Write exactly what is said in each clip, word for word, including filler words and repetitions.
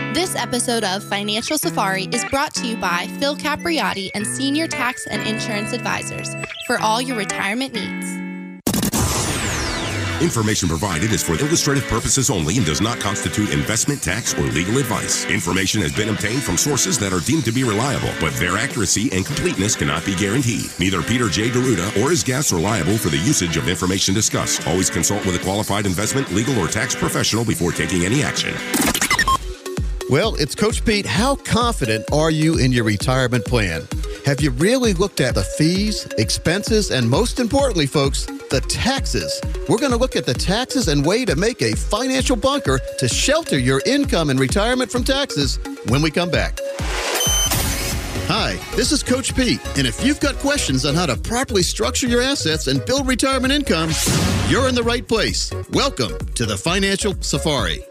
This episode of Financial Safari is brought to you by Phil Capriotti and Senior Tax and Insurance Advisors for all your retirement needs. Information provided is for illustrative purposes only and does not constitute investment, tax, or legal advice. Information has been obtained from sources that are deemed to be reliable, but their accuracy and completeness cannot be guaranteed. Neither Peter J. Deruta or his guests are liable for the usage of information discussed. Always consult with a qualified investment, legal, or tax professional before taking any action. Well, it's Coach Pete. How confident are you in your retirement plan? Have you really looked at the fees, expenses, and most importantly, folks, the taxes? We're going to look at the taxes and way to make a financial bunker to shelter your income in retirement from taxes when we come back. Hi, this is Coach Pete, and if you've got questions on how to properly structure your assets and build retirement income, you're in the right place. Welcome to the Financial Safari.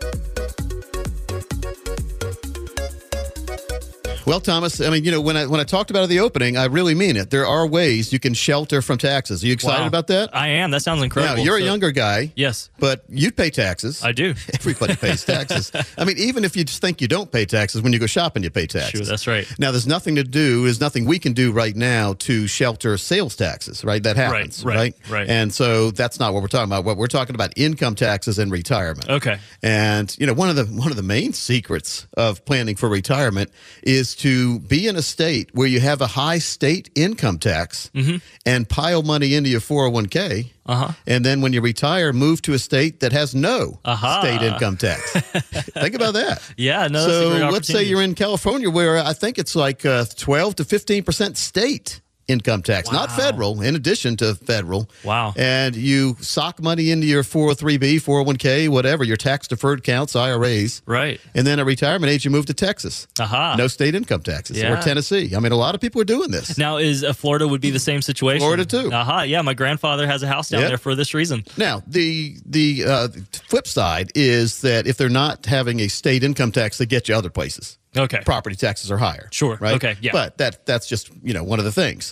Well, Thomas, I mean, you know, when I when I talked about it at the opening, I really mean it. There are ways you can shelter from taxes. Are you excited Wow. about that? I am. That sounds incredible. Now, you're a So- younger guy. Yes. But you pay taxes. I do. Everybody pays taxes. I mean, even if you just think you don't pay taxes, when you go shopping, you pay taxes. Sure, that's right. Now, there's nothing to do, there's nothing we can do right now to shelter sales taxes, right? That happens, right, right? right. And so that's not what we're talking about. What we're talking about income taxes and retirement. Okay. And, you know, one of the one of the main secrets of planning for retirement is to be in a state where you have a high state income tax Mm-hmm. and pile money into your four oh one k. Uh-huh. And then when you retire, move to a state that has no Aha. state income tax. Think about that. Yeah, no, that's a So great let's say opportunity. you're in California where I think it's like uh, twelve to fifteen percent state income tax, not Wow. federal, in addition to federal. Wow. And you sock money into your four oh three b, four oh one k, whatever, your tax-deferred accounts, I R As. Right. And then at retirement age, you move to Texas. Aha. No state income taxes. Yeah. Or Tennessee. I mean, a lot of people are doing this. Now, is uh, Florida would be the same situation? Florida, too. Aha. Yeah, my grandfather has a house down Yep. there for this reason. Now, the the uh, flip side is that if they're not having a state income tax, they get you other places. Okay. Property taxes are higher. Sure. Right? Okay, yeah. But that that's just, you know, one of the things.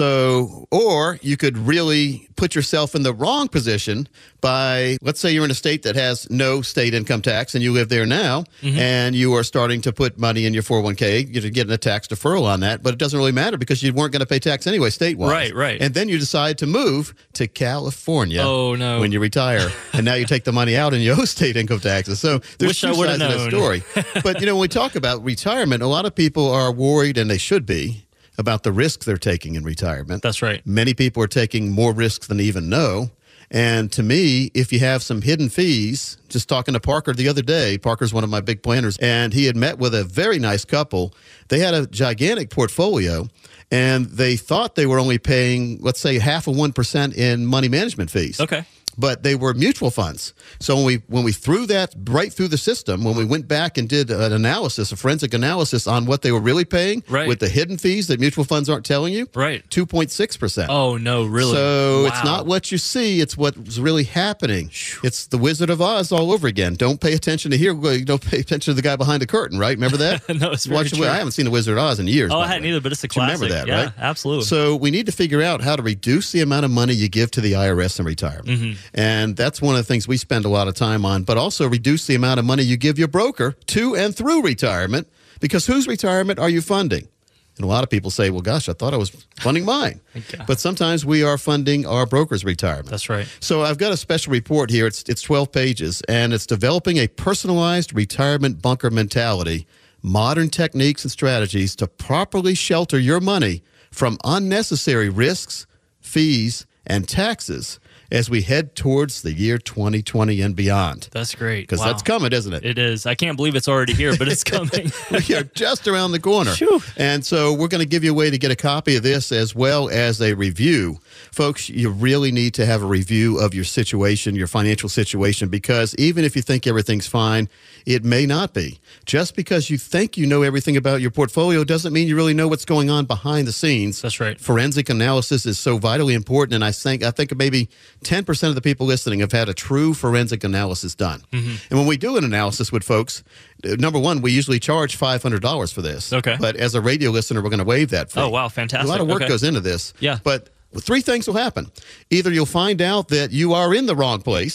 So, or you could really put yourself in the wrong position by, let's say you're in a state that has no state income tax and you live there now, Mm-hmm. and you are starting to put money in your four oh one k, you're getting a tax deferral on that, but it doesn't really matter because you weren't going to pay tax anyway, statewide. Right, right. And then you decide to move to California Oh, no. when you retire, and now you take the money out and you owe state income taxes. So there's Wish two I would've sides to that known. story. But, you know, when we talk about retirement, a lot of people are worried, and they should be, about the risks they're taking in retirement. That's right. Many people are taking more risks than they even know. And to me, if you have some hidden fees, just talking to Parker the other day, Parker's one of my big planners, and he had met with a very nice couple. They had a gigantic portfolio, and they thought they were only paying, let's say, half of one percent in money management fees. Okay. But they were mutual funds. So when we when we threw that right through the system, when we went back and did an analysis, a forensic analysis on what they were really paying Right. with the hidden fees that mutual funds aren't telling you, Right. two point six percent. Oh, no, really? So it's Wow. not what you see, it's what's really happening. It's the Wizard of Oz all over again. Don't pay attention to here. Don't pay attention to the guy behind the curtain, right? Remember that? No, it's very Watch the- true. I haven't seen the Wizard of Oz in years. Oh, by I the hadn't way. either, but it's a But you classic. remember that, yeah, right? absolutely. So we need to figure out how to reduce the amount of money you give to the I R S in retirement. Mm-hmm. And that's one of the things we spend a lot of time on, but also reduce the amount of money you give your broker to and through retirement, because whose retirement are you funding? And a lot of people say, well, gosh, I thought I was funding mine. Okay. But sometimes we are funding our broker's retirement. That's right. So I've got a special report here. It's it's twelve pages, and it's developing a personalized retirement bunker mentality, modern techniques and strategies to properly shelter your money from unnecessary risks, fees, and taxes as we head towards the year twenty twenty and beyond. That's great. Because Wow. that's coming, isn't it? It is. I can't believe it's already here, but it's coming. We are just around the corner. Phew. And so we're going to give you a way to get a copy of this as well as a review. Folks, you really need to have a review of your situation, your financial situation, because even if you think everything's fine, it may not be. Just because you think you know everything about your portfolio doesn't mean you really know what's going on behind the scenes. That's right. Forensic analysis is so vitally important, and I think I think maybe ten percent of the people listening have had a true forensic analysis done. Mm-hmm. And when we do an analysis with folks, uh, number one, we usually charge five hundred dollars for this. Okay. But as a radio listener, we're going to waive that fee. Oh, wow, fantastic. A lot of work Okay. goes into this. Yeah. But three things will happen. Either you'll find out that you are in the wrong place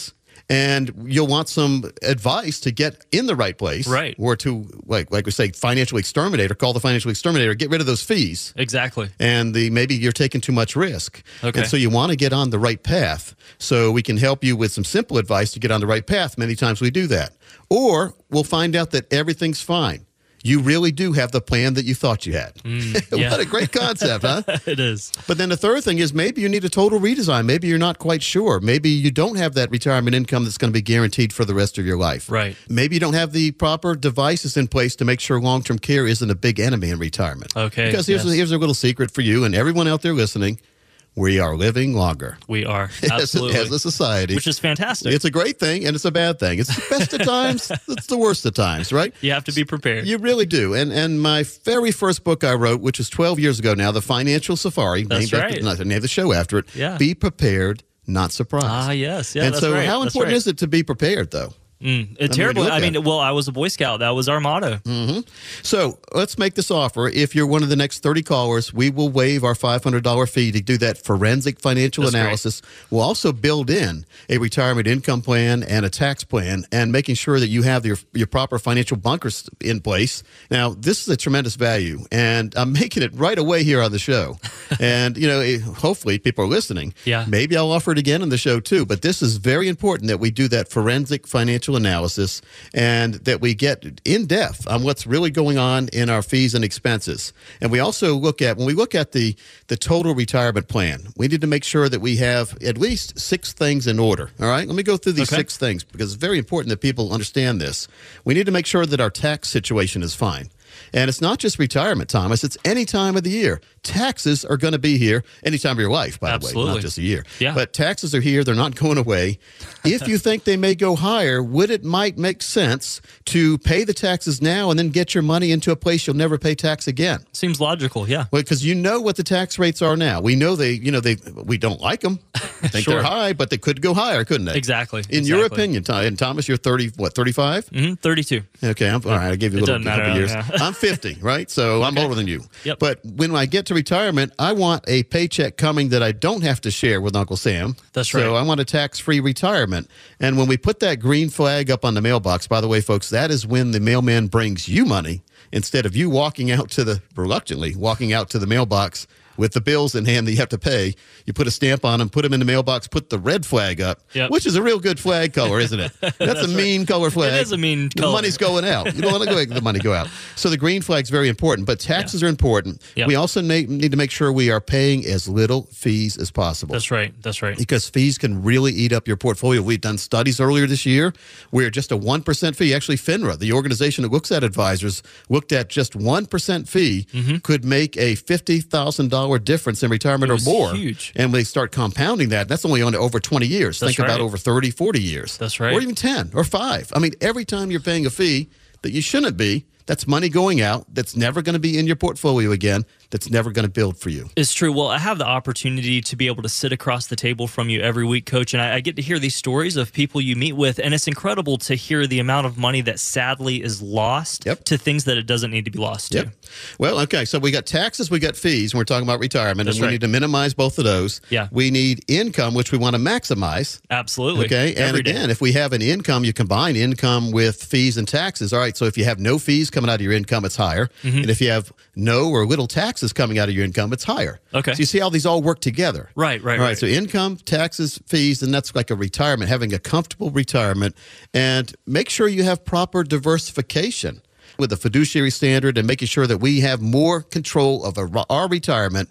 and you'll want some advice to get in the right place. Right. Or to, like like we say, financially exterminate, or call the financial exterminator, get rid of those fees. Exactly. And the maybe you're taking too much risk. Okay. And so you want to get on the right path. So we can help you with some simple advice to get on the right path. Many times we do that. Or we'll find out that everything's fine. You really do have the plan that you thought you had. Mm, yeah. What a great concept, huh? It is. But then the third thing is maybe you need a total redesign. Maybe you're not quite sure. Maybe you don't have that retirement income that's going to be guaranteed for the rest of your life. Right. Maybe you don't have the proper devices in place to make sure long-term care isn't a big enemy in retirement. Okay. Because here's, yes. a, here's a little secret for you and everyone out there listening. We are living longer. We are. As, Absolutely. as a society. Which is fantastic. It's a great thing and it's a bad thing. It's the best of times. It's the worst of times, right? You have to be prepared. You really do. And and my very first book I wrote, which was twelve years ago now, The Financial Safari. That's named right. After, named the show after it. Yeah. Be prepared, not surprised. Ah, yes. Yeah, and that's so right. how That's important right. is it to be prepared, though? Mm, I mean, terrible. look I at mean, it. well, I was a Boy Scout. That was our motto. Mm-hmm. So let's make this offer. If you're one of the next thirty callers, we will waive our five hundred dollars fee to do that forensic financial That's analysis. We'll also build in a retirement income plan and a tax plan and making sure that you have your, your proper financial bunkers in place. Now, this is a tremendous value, and I'm making it right away here on the show. And, you know, it- hopefully people are listening. Yeah. Maybe I'll offer it again on the show, too. But this is very important that we do that forensic financial analysis and that we get in depth on what's really going on in our fees and expenses. And we also look at, when we look at the, the total retirement plan, we need to make sure that we have at least six things in order. All right? Let me go through these Okay. six things because it's very important that people understand this. We need to make sure that our tax situation is fine. And it's not just retirement, Thomas. It's any time of the year. Taxes are going to be here any time of your life, by the way, Absolutely. not just a year. Yeah. But taxes are here. They're not going away. If you think they may go higher, would it might make sense to pay the taxes now and then get your money into a place you'll never pay tax again? Seems logical. Yeah. Well, because you know what the tax rates are now. We know they, you know, they, we don't like them. I think Sure. they're high, but they could go higher, couldn't they? Exactly. In your Exactly. opinion, Tom, and Thomas, you're thirty, what, thirty-five? hmm thirty-two. Okay, I'm, all right. I gave you a It little doesn't matter, couple years. yeah. I'm fifty, right? So I'm older than you. Yep. But when I get to retirement, I want a paycheck coming that I don't have to share with Uncle Sam. That's So right. I want a tax-free retirement. And when we put that green flag up on the mailbox, by the way, folks, that is when the mailman brings you money instead of you walking out to the, reluctantly, walking out to the mailbox with the bills in hand that you have to pay. You put a stamp on them, put them in the mailbox, put the red flag up, Yep. which is a real good flag color, isn't it? That's, a mean color flag. It is a mean The color. money's going out. You don't want to go the money go out. So the green flag's very important, but taxes are important. Yep. We also need, need to make sure we are paying as little fees as possible. That's right. That's right. Because fees can really eat up your portfolio. We've done studies earlier this year where just a one percent fee, actually FINRA, the organization that looks at advisors, looked at just one percent fee could make a fifty thousand dollars difference in retirement Mm-hmm. It or was more. huge. And we start compounding that. That's only on over twenty years. That's Think about right. over thirty, forty years. That's right. Or even ten or five. I mean, every time you're paying a fee that you shouldn't be, that's money going out that's never going to be in your portfolio again, that's never going to build for you. It's true. Well, I have the opportunity to be able to sit across the table from you every week, Coach, and I, I get to hear these stories of people you meet with, and it's incredible to hear the amount of money that sadly is lost Yep. to things that it doesn't need to be lost to. Yep. Well, okay, so we got taxes, we got fees, and we're talking about retirement, That's and we right. need to minimize both of those. Yeah. We need income, which we want to maximize. Absolutely. Okay, and Every day. again, if we have an income, you combine income with fees and taxes. All right, so if you have no fees coming out of your income, it's higher. Mm-hmm. And if you have no or little taxes coming out of your income, it's higher. Okay. So you see how these all work together. Right, right, All right, right. so income, taxes, fees, and that's like a retirement, having a comfortable retirement. And make sure you have proper diversification with the fiduciary standard and making sure that we have more control of our, our retirement.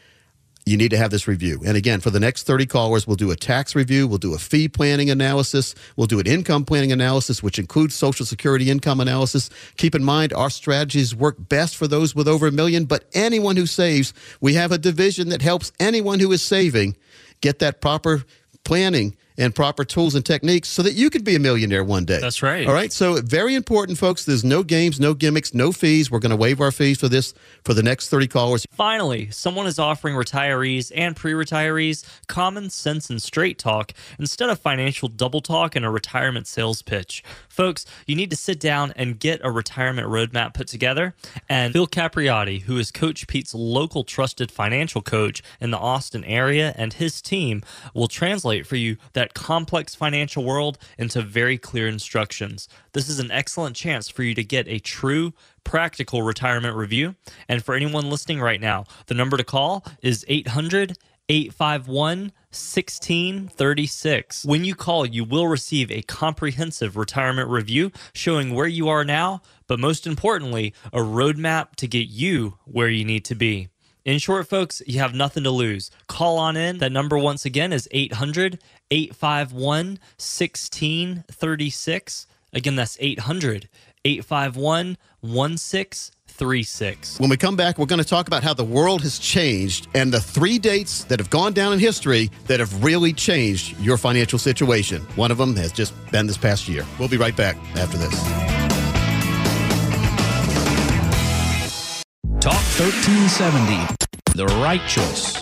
You need to have this review. And again, for the next thirty callers, we'll do a tax review, we'll do a fee planning analysis, we'll do an income planning analysis, which includes Social Security income analysis. Keep in mind, our strategies work best for those with over a million, but anyone who saves, we have a division that helps anyone who is saving get that proper planning and proper tools and techniques so that you could be a millionaire one day. That's right. All right. So very important, folks. There's no games, no gimmicks, no fees. We're going to waive our fees for this for the next thirty callers. Finally, someone is offering retirees and pre-retirees common sense and straight talk instead of financial double talk and a retirement sales pitch. Folks, you need to sit down and get a retirement roadmap put together. And Phil Capriotti, who is Coach Pete's local trusted financial coach in the Austin area, and his team will translate for you that that complex financial world into very clear instructions. This is an excellent chance for you to get a true, practical retirement review. And for anyone listening right now, the number to call is eight hundred, eight five one, one six three six. When you call, you will receive a comprehensive retirement review showing where you are now, but most importantly, a roadmap to get you where you need to be. In short, folks, you have nothing to lose. Call on in. That number, once again, is eight hundred, eight five one, one six three six. Again, that's eight hundred, eight five one, one six three six. When we come back, we're going to talk about how the world has changed and the three dates that have gone down in history that have really changed your financial situation. One of them has just been this past year. We'll be right back after this. Talk thirteen seventy, the right choice.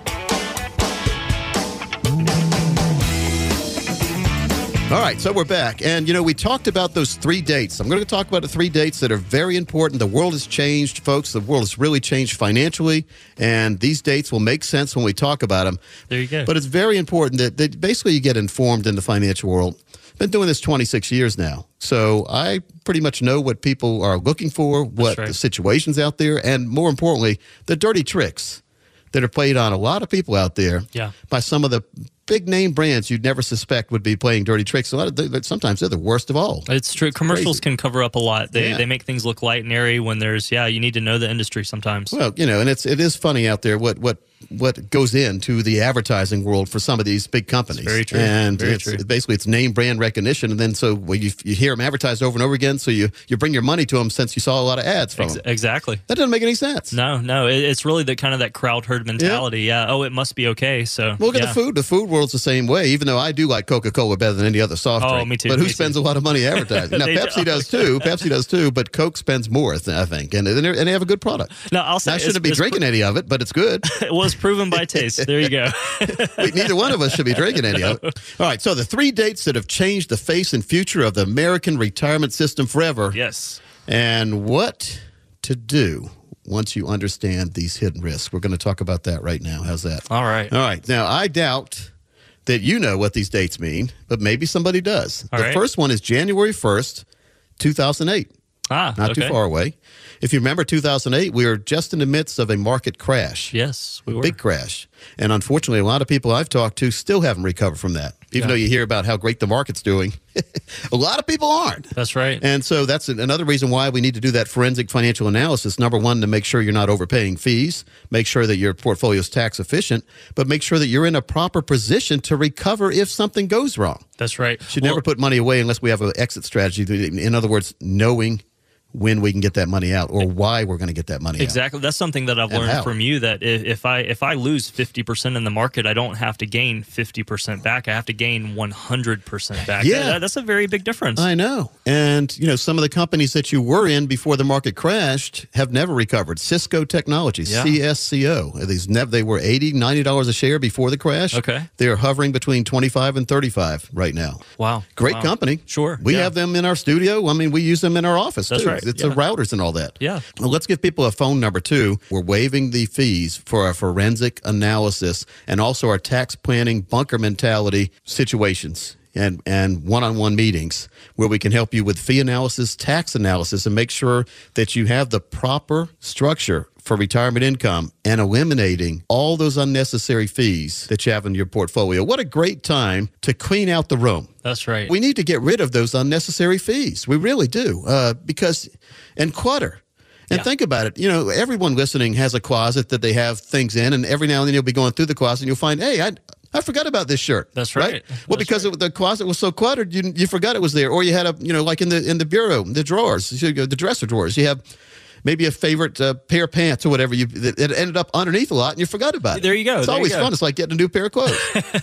All right, so we're back. And, you know, we talked about those three dates. I'm going to talk about the three dates that are very important. The world has changed, folks. The world has really changed financially, and these dates will make sense when we talk about them. There you go. But it's very important that, that basically you get informed in the financial world. I've been doing this twenty-six years now, so I pretty much know what people are looking for, what right. the situations out there, and more importantly, the dirty tricks that are played on a lot of people out there Yeah. by some of the big name brands you'd never suspect would be playing dirty tricks. A lot of the, sometimes they're the worst of all. It's true. Commercials Crazy. can cover up a lot. They Yeah. they make things look light and airy when there's, yeah, you need to know the industry sometimes. Well, you know, and it's it is funny out there what what what goes into the advertising world for some of these big companies. It's very true. And Very it's, true. basically it's name brand recognition, and then so when you you hear them advertised over and over again, so you you bring your money to them since you saw a lot of ads from Ex- them. exactly. That doesn't make any sense. No, no. It, it's really the kind of that crowd herd mentality. Yeah. Oh, it must be okay. So Well, look yeah. at the food. The food world's the same way, even though I do like Coca-Cola better than any other soft Oh, drink. me too, But who me spends too. a lot of money advertising? Now, They do. Pepsi does too. Pepsi does too, but Coke spends more, I think. And, and, they're- and they have a good product. No, I'll say Now, I it's- shouldn't be it's drinking any of it, but it's good. It was proven by taste. There you go. We- Neither one of us should be drinking any of it. All right, so the three dates that have changed the face and future of the American retirement system forever. Yes. And what to do once you understand these hidden risks. We're going to talk about that right now. How's that? All right. All right. Now, I doubt that you know what these dates mean, but maybe somebody does. All the right. first one is January first, two thousand eight. Ah, Not okay. too far away. If you remember two thousand eight, we were just in the midst of a market crash. Yes, we were. Big crash. And unfortunately, a lot of people I've talked to still haven't recovered from that. Even Yeah. though you hear about how great the market's doing, a lot of people aren't. That's right. And so that's another reason why we need to do that forensic financial analysis. Number one, to make sure you're not overpaying fees, make sure that your portfolio is tax efficient, but make sure that you're in a proper position to recover if something goes wrong. That's right. Should Well, never put money away unless we have an exit strategy. In other words, knowing when we can get that money out or why we're going to get that money out. Exactly. That's something that I've And learned how. from you, that if, if I if I lose fifty percent in the market, I don't have to gain fifty percent back. I have to gain one hundred percent back. Yeah. That- that's a very big difference. I know. And, you know, some of the companies that you were in before the market crashed have never recovered. Cisco Technologies, Yeah. C S C O. These nev- they were eighty dollars, ninety dollars a share before the crash. Okay. They're hovering between twenty-five and thirty-five right now. Wow. Great Wow. company. Sure. We Yeah. have them in our studio. I mean, we use them in our office, That's too. right. It's Yeah. the routers and all that. Yeah. Well, let's give people a phone number, too. We're waiving the fees for our forensic analysis and also our tax planning bunker mentality situations and, and one-on-one meetings where we can help you with fee analysis, tax analysis, and make sure that you have the proper structure for retirement income and eliminating all those unnecessary fees that you have in your portfolio. What a great time to clean out the room. That's right. We need to get rid of those unnecessary fees. We really do. Uh, because, and clutter. And Yeah. think about it. You know, everyone listening has a closet that they have things in, and every now and then you'll be going through the closet and you'll find, hey, I, I forgot about this shirt. That's right. Well, That's because right. It, the closet was so cluttered, you you forgot it was there, or you had a, you know, like in the in the bureau, the drawers, the dresser drawers, you have maybe a favorite uh, pair of pants or whatever you that it ended up underneath a lot, and you forgot about it. There you go. It's There you always go. fun. It's like getting a new pair of clothes.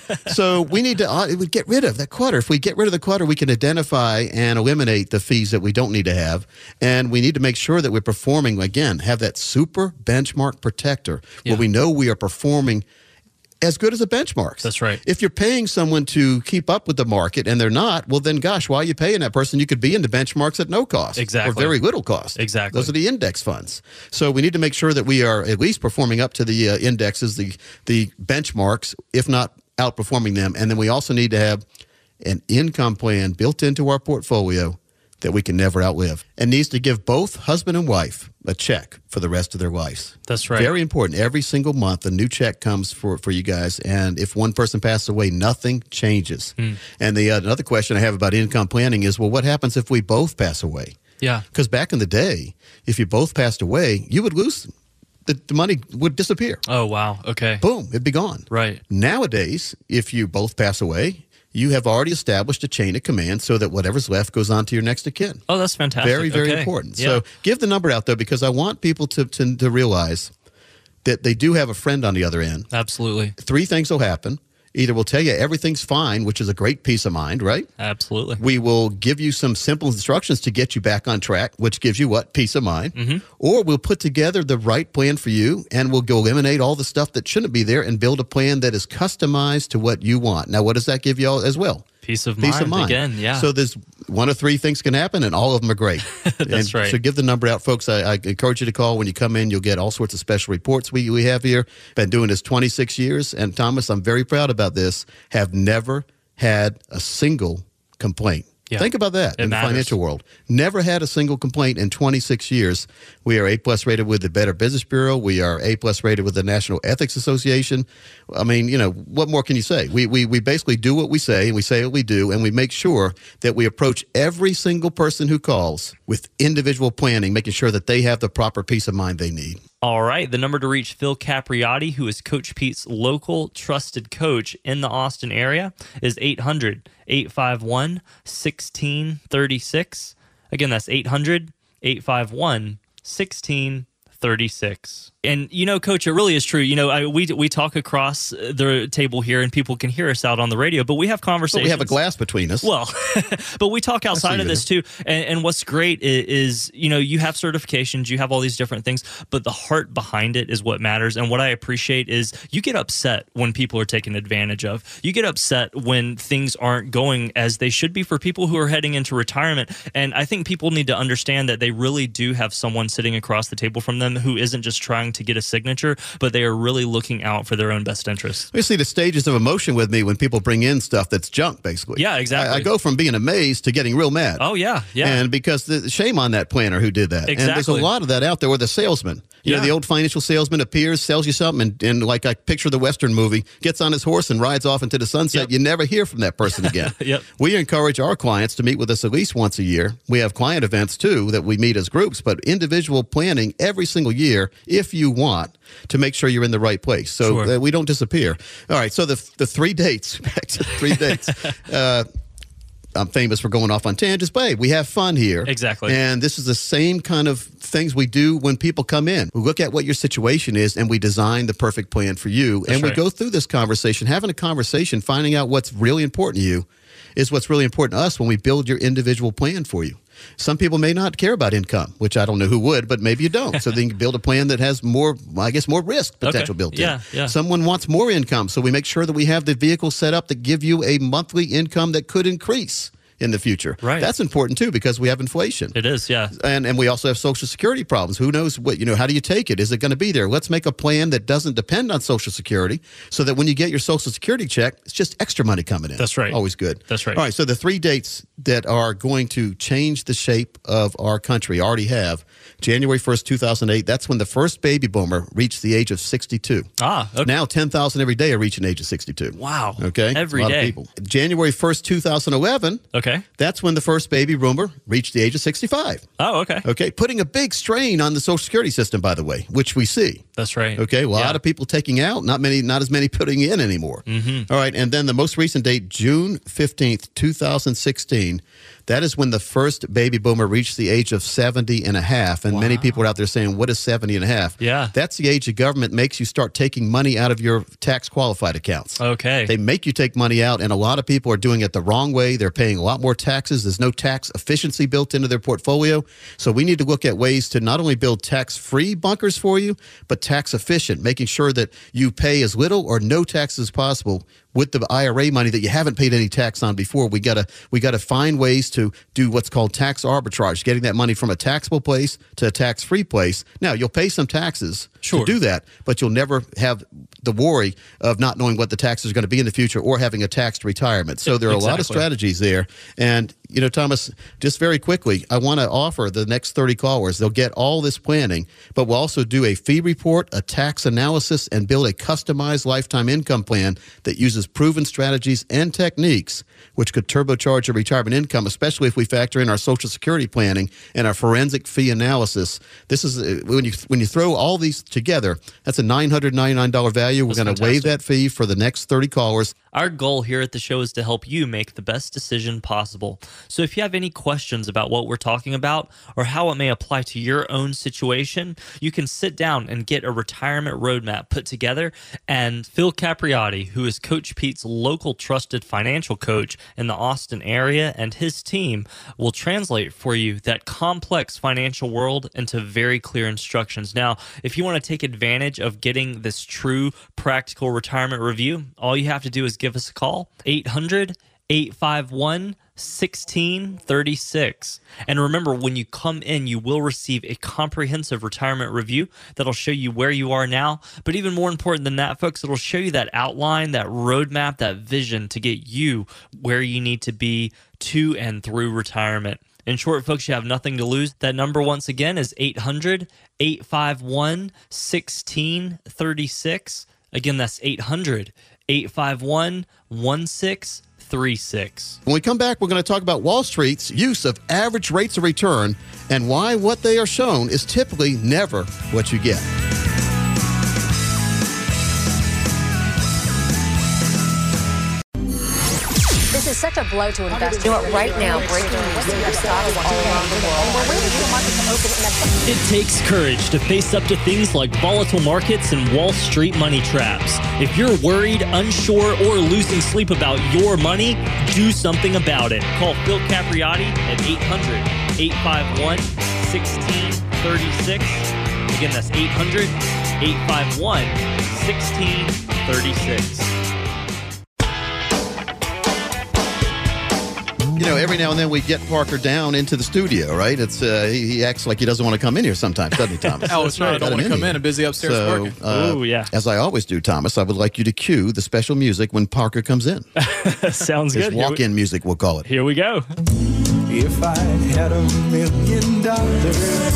So we need to uh, we get rid of that clutter. If we get rid of the clutter, we can identify and eliminate the fees that we don't need to have, and we need to make sure that we're performing again. Have that super benchmark protector Yeah. where we know we are performing as good as the benchmarks. That's right. If you're paying someone to keep up with the market and they're not, well, then gosh, why are you paying that person? You could be in the benchmarks at no cost. Exactly. Or very little cost. Exactly. Those are the index funds. So we need to make sure that we are at least performing up to the uh, indexes, the the benchmarks, if not outperforming them. And then we also need to have an income plan built into our portfolio that we can never outlive, and needs to give both husband and wife a check for the rest of their lives. That's right. Very important. Every single month, a new check comes for, for you guys, and if one person passes away, nothing changes. Hmm. And the uh, another question I have about income planning is, well, what happens if we both pass away? Yeah. Because back in the day, if you both passed away, you would lose, the, the money would disappear. Oh, wow. Okay. Boom, it'd be gone. Right. Nowadays, if you both pass away, you have already established a chain of command so that whatever's left goes on to your next of kin. Oh, that's fantastic. Very, very okay. important. Yeah. So give the number out, though, because I want people to, to, to realize that they do have a friend on the other end. Absolutely. Three things will happen. Either we'll tell you everything's fine, which is a great peace of mind, right? Absolutely. We will give you some simple instructions to get you back on track, which gives you what? Peace of mind. Mm-hmm. Or we'll put together the right plan for you, and we'll go eliminate all the stuff that shouldn't be there and build a plan that is customized to what you want. Now, what does that give you all as well? Peace of Peace mind, of mind. Again, yeah. So there's one of three things can happen, and all of them are great. That's and right. So give the number out, folks. I, I encourage you to call. When you come in, you'll get all sorts of special reports we, we have here. Been doing this twenty-six years, and Thomas, I'm very proud about this, have never had a single complaint. Yeah. Think about that It in matters. the financial world. Never had a single complaint in twenty-six years. We are A-plus rated with the Better Business Bureau. We are A-plus rated with the National Ethics Association. I mean, you know, what more can you say? We, we, we basically do what we say, and we say what we do, and we make sure that we approach every single person who calls with individual planning, making sure that they have the proper peace of mind they need. All right. The number to reach Phil Capriotti, who is Coach Pete's local trusted coach in the Austin area, is eight hundred, eight five one, one six three six. Again, that's eight hundred, eight five one, one six three six. And, you know, Coach, it really is true. You know, I, we we talk across the table here and people can hear us out on the radio, but we have conversations. But we have a glass between us. Well, but we talk outside of this too. And, and what's great is, is, you know, you have certifications, you have all these different things, but the heart behind it is what matters. And what I appreciate is you get upset when people are taken advantage of. You get upset when things aren't going as they should be for people who are heading into retirement. And I think people need to understand that they really do have someone sitting across the table from them who isn't just trying to get a signature, but they are really looking out for their own best interests. You see the stages of emotion with me when people bring in stuff that's junk, basically. Yeah, exactly. I, I go from being amazed to getting real mad. Oh, yeah, yeah. And because the shame on that planner who did that. Exactly. And there's a lot of that out there with the salesman. You Yeah. know, the old financial salesman appears, sells you something, and, and like I picture the Western movie, gets on his horse and rides off into the sunset. Yep. You never hear from that person again. Yep. We encourage our clients to meet with us at least once a year. We have client events, too, that we meet as groups, but individual planning every single year, if you want, to make sure you're in the right place. So Sure. uh, we don't disappear. All right, so the the three dates, back to the three dates. Uh, I'm famous for going off on tangents, but hey, we have fun here. Exactly. And this is the same kind of things we do when people come in. We look at what your situation is and we design the perfect plan for you. That's and we right. go through this conversation, having a conversation, finding out what's really important to you is what's really important to us when we build your individual plan for you. Some people may not care about income, which I don't know who would, but maybe you don't. So then you can build a plan that has more, I guess, more risk potential Okay. built in. Yeah, yeah. Someone wants more income, so we make sure that we have the vehicle set up that give you a monthly income that could increase in the future. Right. That's important too because we have inflation. It is, yeah. And and we also have Social Security problems. Who knows what, you know, how do you take it? Is it going to be there? Let's make a plan that doesn't depend on Social Security so that when you get your Social Security check, it's just extra money coming in. That's right. Always good. That's right. All right. So the three dates that are going to change the shape of our country already have January first, two thousand eight. That's when the first baby boomer reached the age of sixty-two. Ah, okay. Now ten thousand every day are reaching the age of sixty-two. Wow. Okay. Every a lot day. Of people. January first, two thousand eleven. Okay. That's when the first baby boomer reached the age of sixty-five. Oh, okay. Okay, putting a big strain on the Social Security system, by the way, which we see. That's right. Okay, well, a Yeah. lot of people taking out, not many, not as many putting in anymore. Mm-hmm. All right, and then the most recent date, June fifteenth, two thousand sixteen. That is when the first baby boomer reached the age of seventy and a half. And many people are out there saying, what is seventy and a half? Yeah. That's the age the government makes you start taking money out of your tax qualified accounts. Okay. They make you take money out, and a lot of people are doing it the wrong way. They're paying a lot more taxes. There's no tax efficiency built into their portfolio. So we need to look at ways to not only build tax-free bunkers for you, but tax efficient, making sure that you pay as little or no taxes as possible with the I R A money that you haven't paid any tax on before. We gotta we gotta find ways to do what's called tax arbitrage, getting that money from a taxable place to a tax-free place. Now, you'll pay some taxes Sure. to do that, but you'll never have the worry of not knowing what the taxes are going to be in the future or having a taxed retirement. So there are a lot of Exactly. strategies there. And, you know, Thomas, just very quickly, I want to offer the next thirty callers. They'll get all this planning, but we'll also do a fee report, a tax analysis, and build a customized lifetime income plan that uses proven strategies and techniques which could turbocharge your retirement income, especially if we factor in our Social Security planning and our forensic fee analysis. This is uh, when you when you throw all these together, that's a nine hundred ninety-nine dollars value. We're That's going to waive fantastic. that fee for the next thirty callers. Our goal here at the show is to help you make the best decision possible. So if you have any questions about what we're talking about or how it may apply to your own situation, you can sit down and get a retirement roadmap put together. And Phil Capriotti, who is Coach Pete's local trusted financial coach in the Austin area, and his team will translate for you that complex financial world into very clear instructions. Now, if you want to take advantage of getting this true practical retirement review, all you have to do is give us a call, eight hundred, eight five one, one six three six. And remember, when you come in, you will receive a comprehensive retirement review that'll show you where you are now. But even more important than that, folks, it'll show you that outline, that roadmap, that vision to get you where you need to be to and through retirement. In short, folks, you have nothing to lose. That number, once again, is eight hundred, eight five one, one six three six. Again, that's eight hundred, eight five one, one six three six. When we come back, we're going to talk about Wall Street's use of average rates of return and why what they are shown is typically never what you get. This is such a blow to investors. You know what, right now, breaking news, we have stocks all around the world, and we're waiting for the market to open in the It takes courage to face up to things like volatile markets and Wall Street money traps. If you're worried, unsure, or losing sleep about your money, do something about it. Call Phil Capriotti at eight hundred, eight five one, one six three six. Again, that's eight hundred, eight five one, one six three six. You know, every now and then we get Parker down into the studio, right? It's uh, he, he acts like he doesn't want to come in here sometimes, doesn't he, Thomas? Oh, it's right. I Got don't him want to come here. in. I'm busy upstairs So, working. uh, Ooh, yeah. As I always do, Thomas, I would like you to cue the special music when Parker comes in. Sounds His good. Here we- walk-in music, we'll call it. Here we go. If I had a million dollars,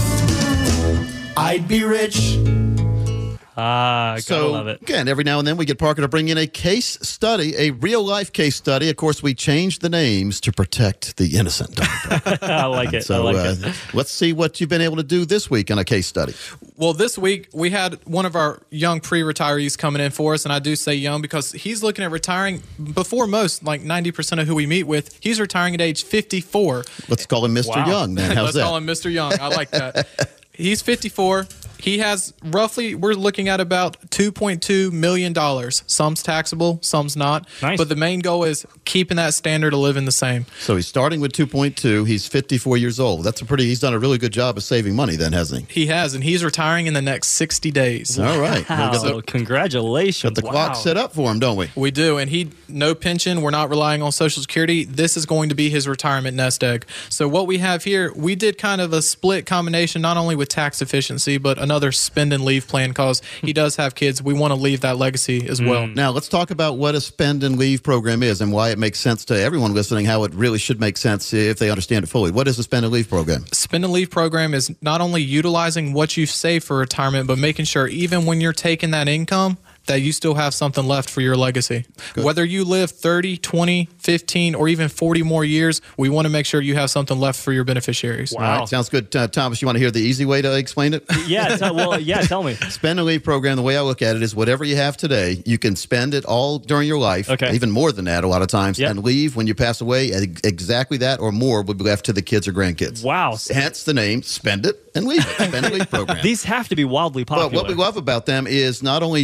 I'd be rich. Ah, gotta So, love it. again, every now and then we get Parker to bring in a case study, a real-life case study. Of course, we changed the names to protect the innocent. I like it. I So like uh, it. let's see what you've been able to do this week on a case study. Well, this week we had one of our young pre-retirees coming in for us, and I do say young because he's looking at retiring before most, like ninety percent of who we meet with. He's retiring at age fifty-four. Let's call him Mister Wow. Young, then. How's Let's that? call him Mister Young. I like that. He's fifty-four. He has roughly, we're looking at about two point two million dollars. Some's taxable, some's not. Nice. But the main goal is keeping that standard of living the same. So he's starting with two point two. He's fifty-four years old. That's a pretty, he's done a really good job of saving money then, hasn't he? He has, and he's retiring in the next sixty days. All right. Wow, We've got the, congratulations. got the Wow. clock set up for him, don't we? We do, and he no pension. We're not relying on Social Security. This is going to be his retirement nest egg. So what we have here, we did kind of a split combination, not only with tax efficiency, but another spend and leave plan because he does have kids. We want to leave that legacy as well. Now, let's talk about what a spend and leave program is and why it makes sense to everyone listening, how it really should make sense if they understand it fully. What is a spend and leave program? Spend and leave program is not only utilizing what you've saved for retirement, but making sure even when you're taking that income, that you still have something left for your legacy. Good. Whether you live thirty, twenty, fifteen, or even forty more years, we want to make sure you have something left for your beneficiaries. Wow. All right, sounds good. Uh, Thomas, you want to hear the easy way to explain it? Yeah, t- well, yeah, tell me. Spend and leave program, the way I look at it is whatever you have today, you can spend it all during your life, Okay. even more than that a lot of times, Yep. and leave when you pass away. ex- Exactly that or more would be left to the kids or grandkids. Wow. Hence the name Spend It and Leave It. Spend and Leave program. These have to be wildly Well, popular. what we love about them is not only do you get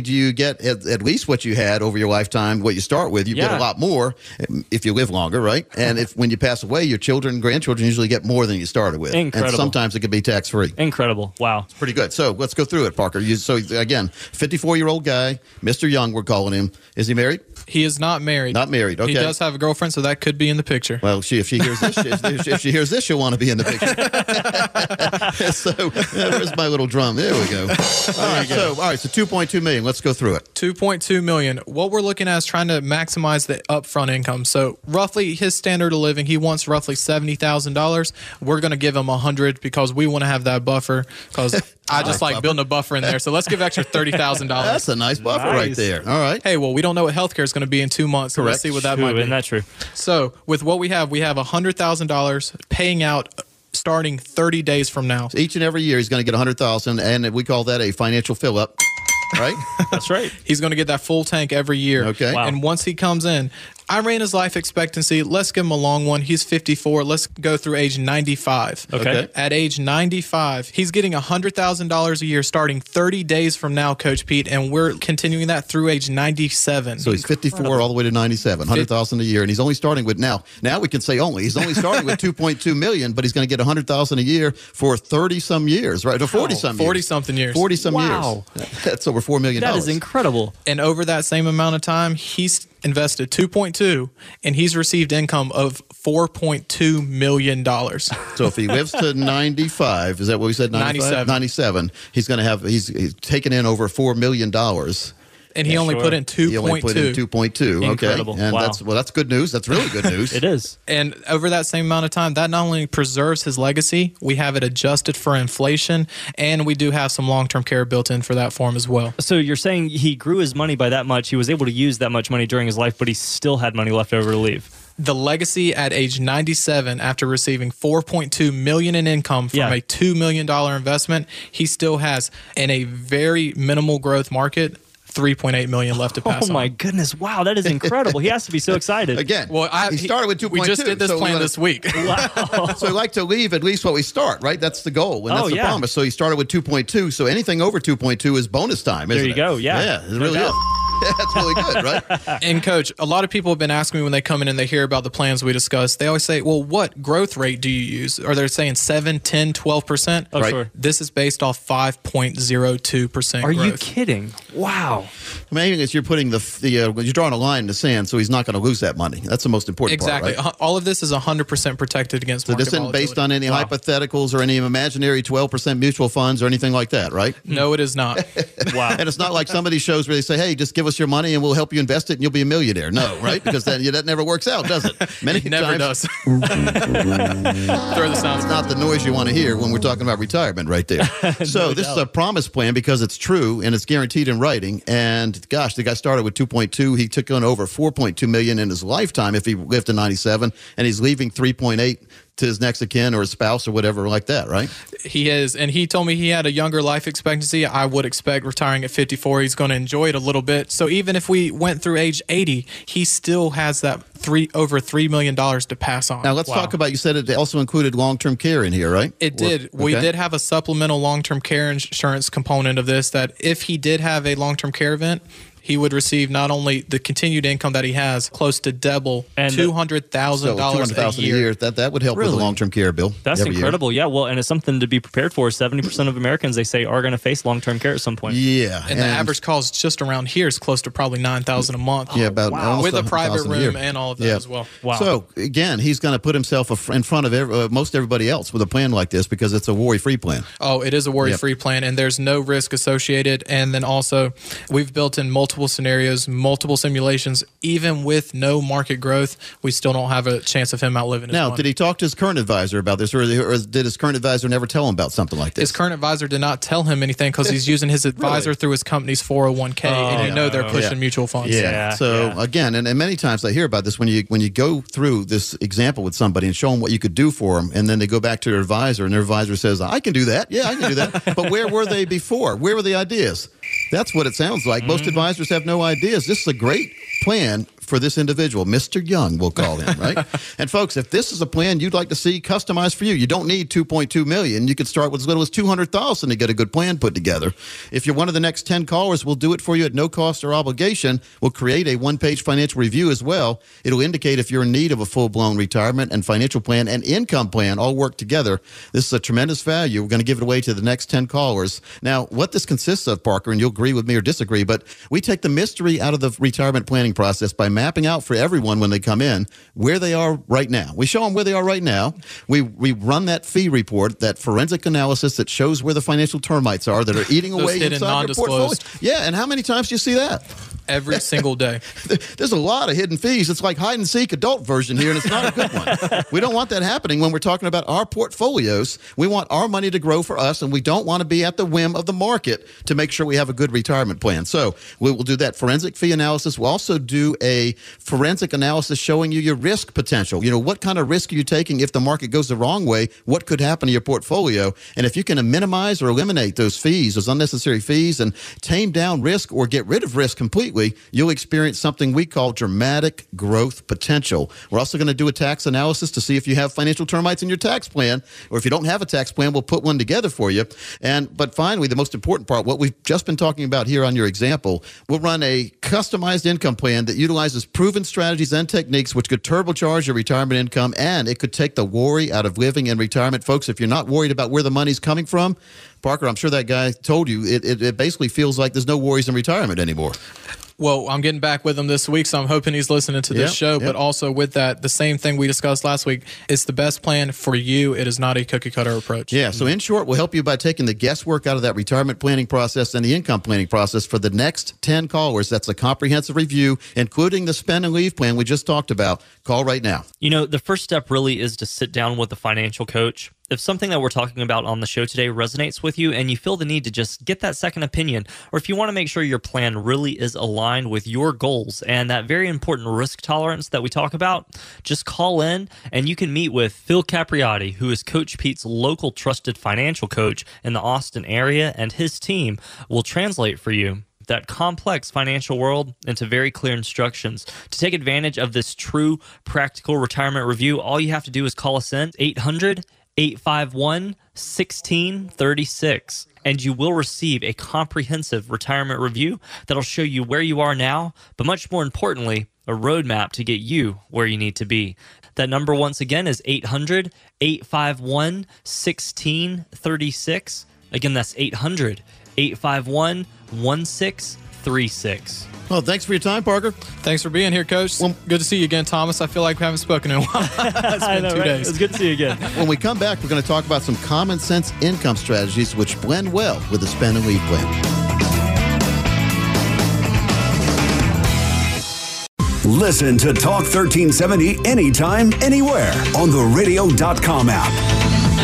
get at, at least what you had over your lifetime, what you start with. You Yeah. get a lot more if you live longer, right? And if when you pass away, your children and grandchildren usually get more than you started with. Incredible. And sometimes it could be tax-free. Incredible. Wow. Pretty good. So let's go through it, Parker. You, so again, fifty-four-year-old guy, Mister Young, we're calling him. Is he married? He is not married. Not married. Okay. He does have a girlfriend, so that could be in the picture. Well, she if she hears this, if, if she hears this, she'll want to be in the picture. So uh, where's my little drum? There we go. All right. So all right. So two point two million. Let's go through it. two point two million. What we're looking at is trying to maximize the upfront income. So roughly his standard of living, he wants roughly seventy thousand dollars. We're going to give him one hundred because we want to have that buffer because I just like buffer. building a buffer in there. So let's give extra thirty thousand dollars. That's a nice buffer Nice. right there. All right. Hey, well, we don't know what healthcare is going to be in two months. So let's Correct. see what that Ooh, might be. isn't that true? So with what we have, we have one hundred thousand dollars paying out starting thirty days from now. Each and every year, he's going to get one hundred thousand dollars, and we call that a financial fill-up, right? That's right. He's going to get that full tank every year. Okay. Wow. And once he comes in, I ran his life expectancy. Let's give him a long one. He's fifty-four. Let's go through age ninety-five. Okay. Okay. At age ninety-five, he's getting one hundred thousand dollars a year starting thirty days from now, Coach Pete, and we're continuing that through age ninety-seven. So he's fifty-four all the way to ninety-seven, one hundred thousand dollars a year, and he's only starting with now. Now we can say only he's only starting with two point two million dollars, but he's going to get one hundred thousand dollars a year for thirty some years, right? Or forty some years. forty something years. forty some Wow. years. That's over four million That dollars. is incredible. And over that same amount of time, he's invested two point two and he's received income of four point two million dollars. So if he lives to ninety-five, is that what we said? ninety-five? ninety-seven. ninety-seven. He's going to have he's, he's taken in over four million dollars. And he Yeah, only sure. put in He only put in two two point point two. two. Okay. Incredible. And Wow. that's well that's good news. That's really good news. It is. And over that same amount of time, that not only preserves his legacy, we have it adjusted for inflation, and we do have some long-term care built in for that for him as well. So you're saying he grew his money by that much. He was able to use that much money during his life, but he still had money left over to leave. The legacy at age ninety-seven, after receiving four point two million dollars in income from Yeah. a two million dollars investment, he still has, in a very minimal growth market, three point eight million dollars left to pass Oh my on. goodness! Wow, that is incredible. He has to be so excited. Again, Well, I, he started with two point two. We just did this so we plan wanna- this week. Wow. So we like to leave at least what we start, right? That's the goal, and that's Oh, the yeah. promise. So he started with two point two. So anything over two point two is bonus time, isn't There you it? go, yeah. Yeah, it No really doubt. is. That's really good, right? And Coach, a lot of people have been asking me when they come in and they hear about the plans we discussed, they always say, well, what growth rate do you use? Are they saying seven, ten, twelve percent? Oh, Right. sure. This is based off five point zero two percent Are you growth. kidding? Wow. The main thing is you're putting the the uh, you're drawing a line in the sand, so he's not going to lose that money. That's the most important Exactly. part, right? All of this is one hundred percent protected against So market this isn't based on volatility. any hypotheticals or any imaginary twelve percent mutual funds or anything like that, right? No, it is not. Wow. And it's not like some of these shows where they say, "Hey, just give us your money and we'll help you invest it and you'll be a millionaire." No, right? Because that that never works out, does it? Many It never times, does. Throw the sound. It's not the noise you want to hear when we're talking about retirement right there. So this is a promise plan because it's true and it's guaranteed in writing. And gosh, the guy started with two point two. He took on over four point two million in his lifetime if he lived to ninety-seven, and he's leaving three point eight to his next of kin or his spouse or whatever like that, right? He is, and he told me he had a younger life expectancy. I would expect retiring at fifty-four, he's going to enjoy it a little bit. So even if we went through age eighty, he still has that three over three million dollars to pass on. Now let's talk about, you said it also included long-term care in here, right? It did. We Okay. did have a supplemental long-term care insurance component of this that if he did have a long-term care event, he would receive not only the continued income that he has, close to double, And- two hundred thousand So two dollars hundred thousand a year. That that would help with Really? the long-term care bill. That's every year. incredible. Yeah. Well, and it's something to be prepared for. seventy percent of Americans, they say, are going to face long-term care at some point. Yeah, And, the average cost just around here is close to probably nine thousand dollars a month. Yeah, about almost With a one hundred private thousand a year. room and all of that Yeah. as well. Wow. So again, he's going to put himself af- in front of every, uh, most everybody else with a plan like this because it's a worry-free plan. Oh, it is a worry-free plan, and there's no risk associated. And then also, we've built in multiple scenarios, multiple simulations. Even with no market growth, we still don't have a chance of him outliving his Now, money. did he talk to his current advisor about this, or, or did his current advisor never tell him about something like this? His current advisor did not tell him anything because he's using his advisor Really? through his company's four oh one k, and you know they're pushing Yeah. mutual funds. Yeah. Yeah, So yeah. again, and, and many times I hear about this when you when you go through this example with somebody and show them what you could do for them, and then they go back to their advisor, and their advisor says, "I can do that. Yeah, I can do that." But where were they before? Where were the ideas? That's what it sounds like. Most advisors have no ideas. This is a great plan for this individual, Mister Young, we'll call him, right? And folks, if this is a plan you'd like to see customized for you, you don't need two point two million dollars. You can start with as little as two hundred thousand dollars to get a good plan put together. If you're one of the next ten callers, we'll do it for you at no cost or obligation. We'll create a one-page financial review as well. It'll indicate if you're in need of a full-blown retirement and financial plan and income plan all work together. This is a tremendous value. We're going to give it away to the next ten callers. Now, what this consists of, Parker, and you'll agree with me or disagree, but we take the mystery out of the retirement planning process by mapping out for everyone when they come in where they are right now. We show them where they are right now. We we run that fee report, that forensic analysis that shows where the financial termites are that are eating away inside your portfolio. Yeah, and how many times do you see that? Every single day. There's a lot of hidden fees. It's like hide and seek adult version here, and it's not a good one. We don't want that happening when we're talking about our portfolios. We want our money to grow for us, and we don't want to be at the whim of the market to make sure we have a good retirement plan. So we will do that forensic fee analysis. We'll also do a forensic analysis showing you your risk potential. You know, what kind of risk are you taking if the market goes the wrong way? What could happen to your portfolio? And if you can minimize or eliminate those fees, those unnecessary fees, and tame down risk or get rid of risk completely, you'll experience something we call dramatic growth potential. We're also going to do a tax analysis to see if you have financial termites in your tax plan, or if you don't have a tax plan, we'll put one together for you. And but finally, the most important part, what we've just been talking about here on your example, we'll run a customized income plan that utilizes proven strategies and techniques which could turbocharge your retirement income, and it could take the worry out of living in retirement. Folks, if you're not worried about where the money's coming from, Parker, I'm sure that guy told you, it, it, it basically feels like there's no worries in retirement anymore. Well, I'm getting back with him this week, so I'm hoping he's listening to this yep, show. Yep. But also with that, the same thing we discussed last week, it's the best plan for you. It is not a cookie-cutter approach. Yeah, so in short, we'll help you by taking the guesswork out of that retirement planning process and the income planning process for the next ten callers. That's a comprehensive review, including the spend and leave plan we just talked about. Call right now. You know, the first step really is to sit down with a financial coach. If something that we're talking about on the show today resonates with you and you feel the need to just get that second opinion, or if you want to make sure your plan really is aligned with your goals and that very important risk tolerance that we talk about, just call in and you can meet with Phil Capriotti, who is Coach Pete's local trusted financial coach in the Austin area, and his team will translate for you that complex financial world into very clear instructions. To take advantage of this true practical retirement review, all you have to do is call us in, eight hundred, eight five one, one six three six, and you will receive a comprehensive retirement review that'll show you where you are now, but much more importantly, a roadmap to get you where you need to be. That number once again is eight hundred, eight five one, one six three six. Again, that's eight hundred, eight five one, one six three six. Well, thanks for your time, Parker. Thanks for being here, Coach. Well, good to see you again, Thomas. I feel like we haven't spoken in a while. It's been know, two right? days. It's good to see you again. When we come back, we're going to talk about some common sense income strategies which blend well with the spend and leave plan. Listen to Talk thirteen seventy anytime, anywhere on the radio dot com app.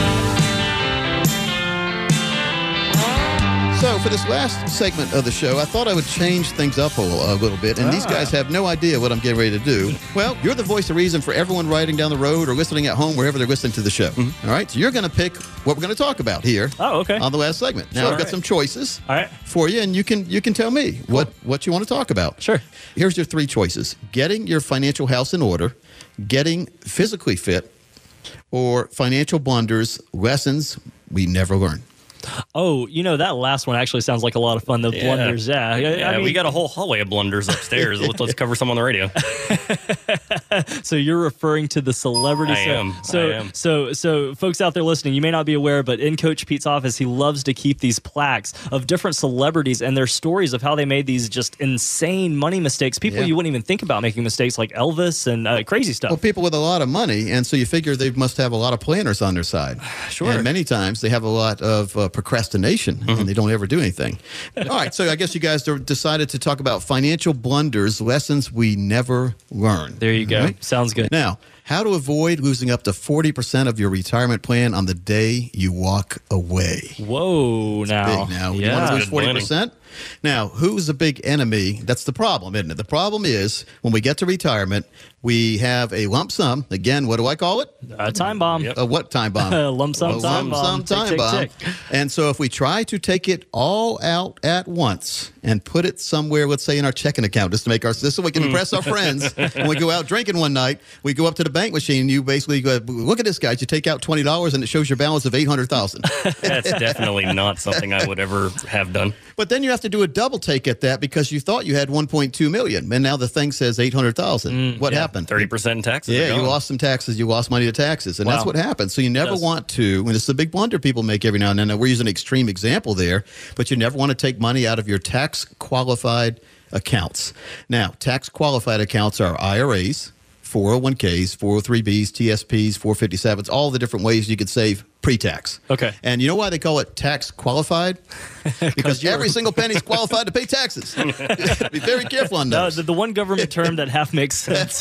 So for this last segment of the show, I thought I would change things up a, a little bit, and ah. these guys have no idea what I'm getting ready to do. Well, you're the voice of reason for everyone riding down the road or listening at home, wherever they're listening to the show. Mm-hmm. All right, so you're going to pick what we're going to talk about here. Oh, okay. On the last segment. Now, sure, I've got right. some choices all right. for you, and you can you can tell me cool. what, what you want to talk about. Sure. Here's your three choices: getting your financial house in order, getting physically fit, or financial blunders, lessons we never learn. Oh, you know, that last one actually sounds like a lot of fun. The yeah. blunders, yeah. Yeah, I mean, we got a whole hallway of blunders upstairs. let's, let's cover some on the radio. So you're referring to the celebrity. I am. So, I am. so, so, folks out there listening, you may not be aware, but in Coach Pete's office, he loves to keep these plaques of different celebrities and their stories of how they made these just insane money mistakes. People yeah. you wouldn't even think about making mistakes, like Elvis and uh, crazy stuff. Well, people with a lot of money, and so you figure they must have a lot of planners on their side. Sure. And many times they have a lot of uh, procrastination, mm-hmm. and they don't ever do anything. All right, so I guess you guys decided to talk about financial blunders, lessons we never learn. There you go. Right? Sounds good. Now, how to avoid losing up to forty percent of your retirement plan on the day you walk away. Whoa, it's now. big now. Yeah. You want to lose forty percent? Now, who's a big enemy? That's the problem, isn't it? The problem is when we get to retirement, we have a lump sum. Again, what do I call it? A time bomb. Yep. A what time bomb? A lump sum a time lump bomb. sum time tick, bomb. Tick, tick. And so if we try to take it all out at once and put it somewhere, let's say in our checking account, just to make our this so we can impress our friends. When we go out drinking one night, we go up to the bank machine. You basically go, look at this, guys. You take out twenty dollars and it shows your balance of eight hundred thousand dollars. That's definitely not something I would ever have done. But then you have to do a double take at that because you thought you had one point two million dollars, and now the thing says eight hundred thousand dollars. Mm, what yeah, happened? thirty percent in taxes. Yeah, you lost some taxes. You lost money to taxes, and wow. that's what happens. So you never Yes. want to, and it's a big blunder people make every now and then. Now, we're using an extreme example there, but you never want to take money out of your tax-qualified accounts. Now, tax-qualified accounts are I R As, four oh one Ks, four oh three Bs, T S Ps, four fifty-sevens, all the different ways you could save pre-tax. Okay. And you know why they call it tax qualified? Because every single penny is qualified to pay taxes. Be very careful on No, those. the, the one government term that half makes sense.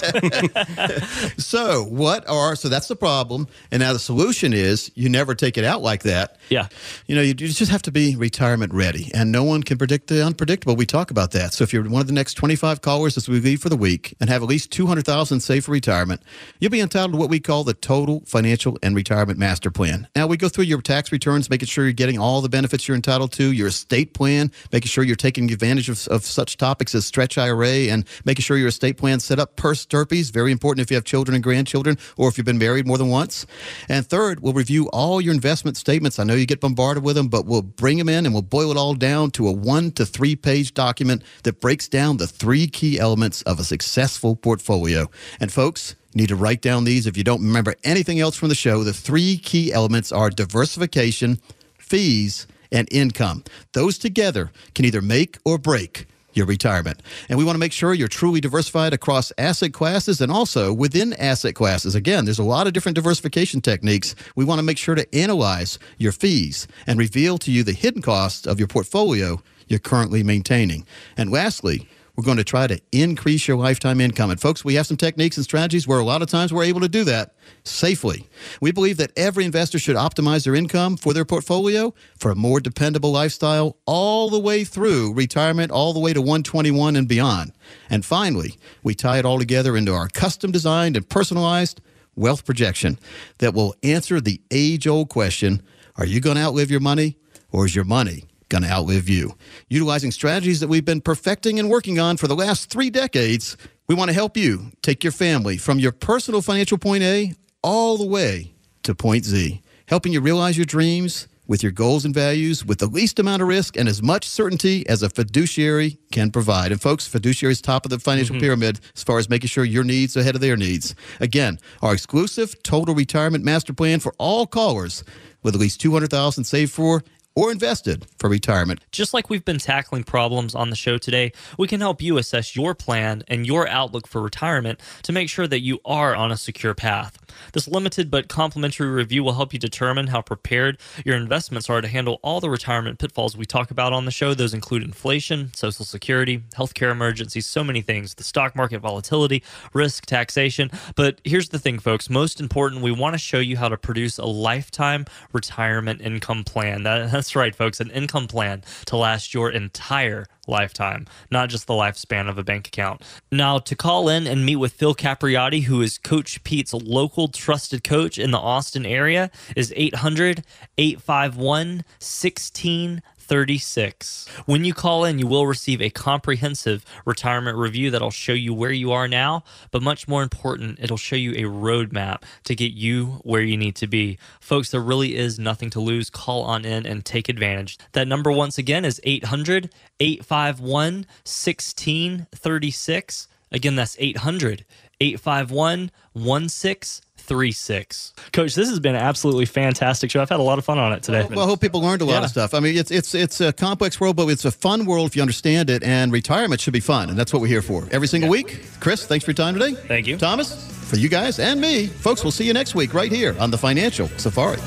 So what are, so that's the problem. And now the solution is you never take it out like that. Yeah. You know, you, you just have to be retirement ready, and no one can predict the unpredictable. We talk about that. So if you're one of the next twenty-five callers as we leave for the week and have at least two hundred thousand dollars saved for retirement, you'll be entitled to what we call the Total Financial and Retirement Master Plan. Now, we go through your tax returns, making sure you're getting all the benefits you're entitled to, your estate plan, making sure you're taking advantage of, of such topics as stretch I R A, and making sure your estate plan set up per stirpies, very important if you have children and grandchildren, or if you've been married more than once. And third, we'll review all your investment statements. I know you get bombarded with them, but we'll bring them in and we'll boil it all down to a one to three page document that breaks down the three key elements of a successful portfolio. And folks, you need to write down these if you don't remember anything else from the show. The three key elements are diversification, fees, and income. Those together can either make or break your retirement. And we want to make sure you're truly diversified across asset classes and also within asset classes. Again, there's a lot of different diversification techniques. We want to make sure to analyze your fees and reveal to you the hidden costs of your portfolio you're currently maintaining. And lastly, we're going to try to increase your lifetime income. And folks, we have some techniques and strategies where a lot of times we're able to do that safely. We believe that every investor should optimize their income for their portfolio for a more dependable lifestyle all the way through retirement, all the way to one twenty-one and beyond. And finally, we tie it all together into our custom designed and personalized wealth projection that will answer the age-old question, are you going to outlive your money, or is your money going to outlive you? Utilizing strategies that we've been perfecting and working on for the last three decades, we want to help you take your family from your personal financial point A all the way to point Z, helping you realize your dreams with your goals and values with the least amount of risk and as much certainty as a fiduciary can provide. And folks, fiduciary is top of the financial mm-hmm. pyramid as far as making sure your needs are ahead of their needs. Again, our exclusive Total Retirement Master Plan for all callers with at least two hundred thousand dollars saved for or invested for retirement. Just like we've been tackling problems on the show today, we can help you assess your plan and your outlook for retirement to make sure that you are on a secure path. This limited but complimentary review will help you determine how prepared your investments are to handle all the retirement pitfalls we talk about on the show. Those include inflation, Social Security, healthcare emergencies, so many things, the stock market volatility, risk, taxation. But here's the thing, folks. Most important, we want to show you how to produce a lifetime retirement income plan. That, that's right, folks, an income plan to last your entire lifetime, not just the lifespan of a bank account. Now, to call in and meet with Phil Capriotti, who is Coach Pete's local trusted coach in the Austin area, is eight hundred, eight five one, one six three six. When you call in, you will receive a comprehensive retirement review that'll show you where you are now, but much more important, it'll show you a roadmap to get you where you need to be. Folks, there really is nothing to lose. Call on in and take advantage. That number, once again, is eight hundred, eight five one, one six three six. Again, that's eight hundred, eight five one, one six three six. Coach, this has been an absolutely fantastic show. I've had a lot of fun on it today. Well, I hope people learned a lot yeah. of stuff. I mean, it's it's it's a complex world, but it's a fun world if you understand it, and retirement should be fun, and that's what we're here for. Every single yeah. week. Chris, thanks for your time today. Thank you. Thomas, for you guys and me. Folks, we'll see you next week right here on the Financial Safari.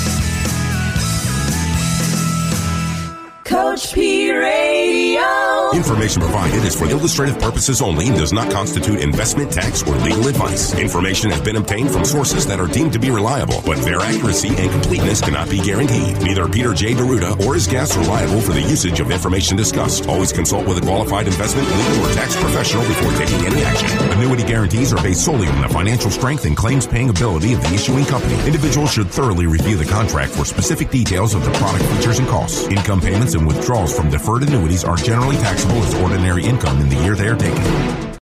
Coach P Radio. Information provided is for illustrative purposes only and does not constitute investment, tax, or legal advice. Information has been obtained from sources that are deemed to be reliable, but their accuracy and completeness cannot be guaranteed. Neither Peter J. Deruta or his guests are liable for the usage of information discussed. Always consult with a qualified investment, legal, or tax professional before taking any action. Annuity guarantees are based solely on the financial strength and claims-paying ability of the issuing company. Individuals should thoroughly review the contract for specific details of the product features and costs. Income payments and withdrawals from deferred annuities are generally taxable as ordinary income in the year they are taken.